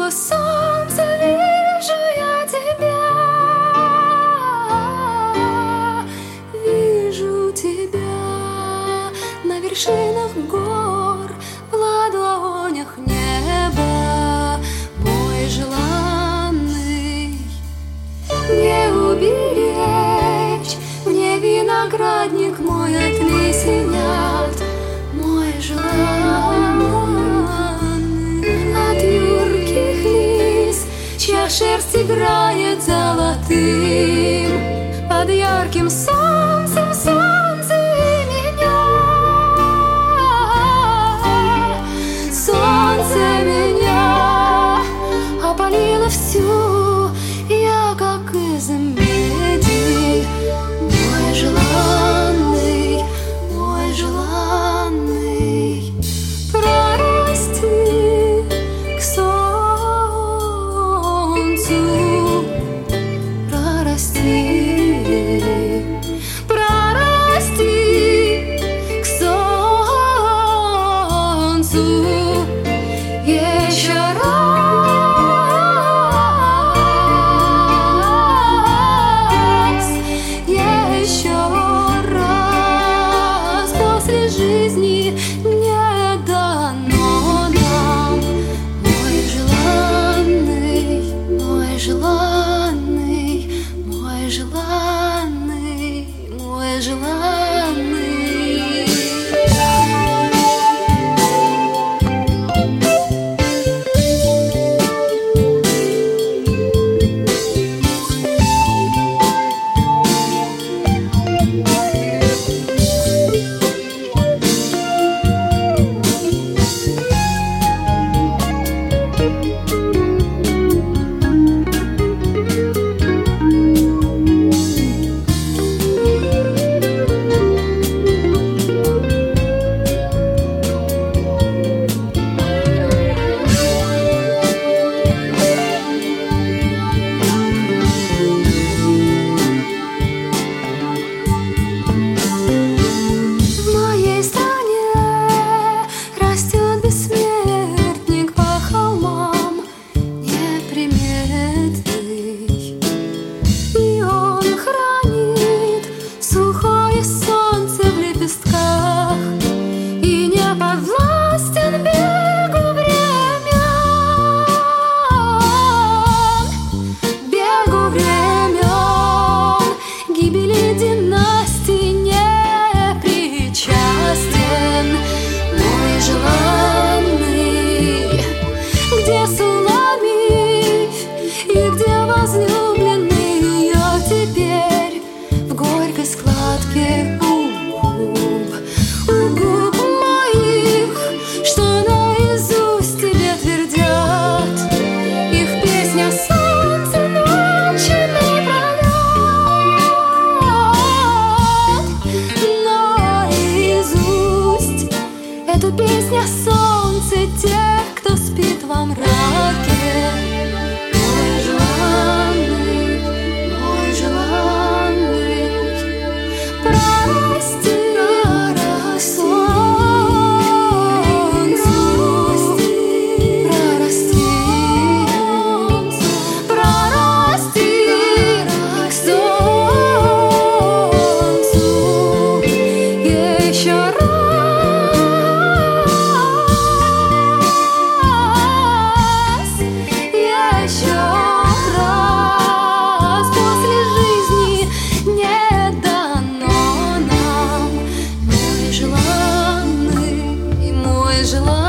сквозь солнце вижу я тебя, вижу тебя на вершинах гор, в ладонях неба, мой желанный. Не уберечь мне виноградник мой от лисенят, мой желанный. От юрких лис, чья шерсть играет золотым, под ярким солнцем солнце меня, солнце меня опалило всю, я как из меди, мой желанный, мой желанный. Прорасти к солнцу, прорасти, прорасти к солнцу еще раз, еще раз. После жизни мне дано нам, мой желанный, мой желанный, мой желанный, мой желанный. Эту песню о солнце тех, кто спит во мраке. Мой желанный, мой желанный, прости, прорасти, прорасти к солнцу еще раз. Желаю